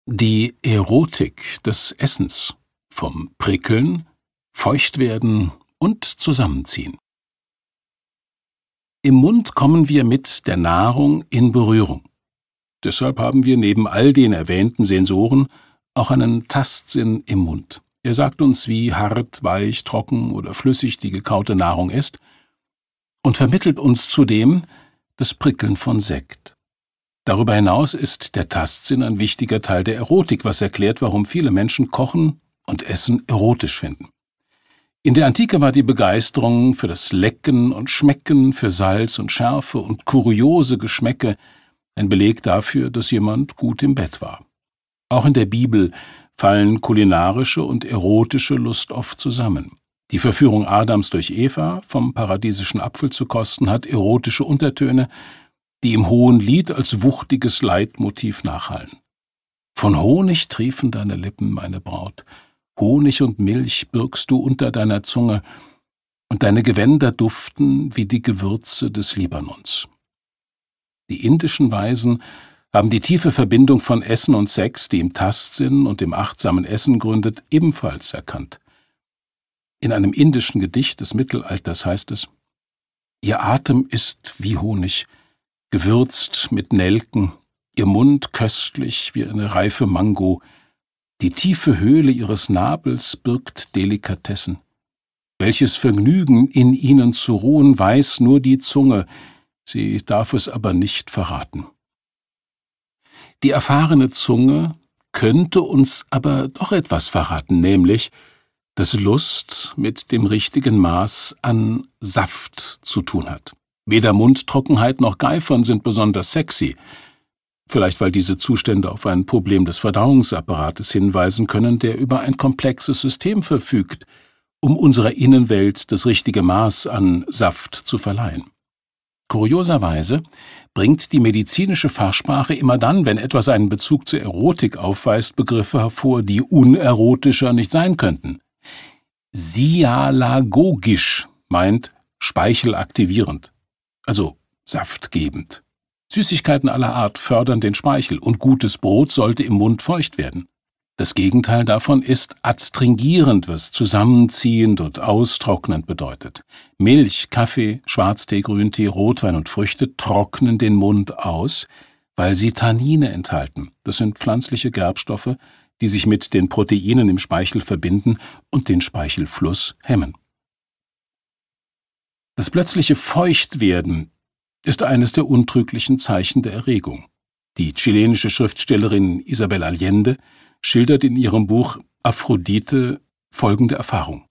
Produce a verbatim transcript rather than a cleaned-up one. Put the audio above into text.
Die Erotik des Essens, vom Prickeln, Feuchtwerden und Zusammenziehen. Im Mund kommen wir mit der Nahrung in Berührung. Deshalb haben wir neben all den erwähnten Sensoren auch einen Tastsinn im Mund. Er sagt uns, wie hart, weich, trocken oder flüssig die gekaute Nahrung ist und vermittelt uns zudem das Prickeln von Sekt. Darüber hinaus ist der Tastsinn ein wichtiger Teil der Erotik, was erklärt, warum viele Menschen Kochen und Essen erotisch finden. In der Antike war die Begeisterung für das Lecken und Schmecken, für Salz und Schärfe und kuriose Geschmäcke ein Beleg dafür, dass jemand gut im Bett war. Auch in der Bibel fallen kulinarische und erotische Lust oft zusammen. Die Verführung Adams durch Eva, vom paradiesischen Apfel zu kosten, hat erotische Untertöne, die im Hohen Lied als wuchtiges Leitmotiv nachhallen. Von Honig triefen deine Lippen, meine Braut, Honig und Milch birgst du unter deiner Zunge, und deine Gewänder duften wie die Gewürze des Libanons. Die indischen Weisen haben die tiefe Verbindung von Essen und Sex, die im Tastsinn und im achtsamen Essen gründet, ebenfalls erkannt. In einem indischen Gedicht des Mittelalters heißt es: Ihr Atem ist wie Honig, gewürzt mit Nelken, ihr Mund köstlich wie eine reife Mango, die tiefe Höhle ihres Nabels birgt Delikatessen. Welches Vergnügen in ihnen zu ruhen, weiß nur die Zunge, sie darf es aber nicht verraten. Die erfahrene Zunge könnte uns aber doch etwas verraten, nämlich, dass Lust mit dem richtigen Maß an Saft zu tun hat. Weder Mundtrockenheit noch Geifern sind besonders sexy. Vielleicht weil diese Zustände auf ein Problem des Verdauungsapparates hinweisen können, der über ein komplexes System verfügt, um unserer Innenwelt das richtige Maß an Saft zu verleihen. Kurioserweise bringt die medizinische Fachsprache immer dann, wenn etwas einen Bezug zur Erotik aufweist, Begriffe hervor, die unerotischer nicht sein könnten. Sialagogisch meint speichelaktivierend, also saftgebend. Süßigkeiten aller Art fördern den Speichel und gutes Brot sollte im Mund feucht werden. Das Gegenteil davon ist adstringierend, was zusammenziehend und austrocknend bedeutet. Milch, Kaffee, Schwarztee, Grüntee, Rotwein und Früchte trocknen den Mund aus, weil sie Tannine enthalten. Das sind pflanzliche Gerbstoffe, die sich mit den Proteinen im Speichel verbinden und den Speichelfluss hemmen. Das plötzliche Feuchtwerden ist eines der untrüglichen Zeichen der Erregung. Die chilenische Schriftstellerin Isabel Allende schildert in ihrem Buch Aphrodite folgende Erfahrung.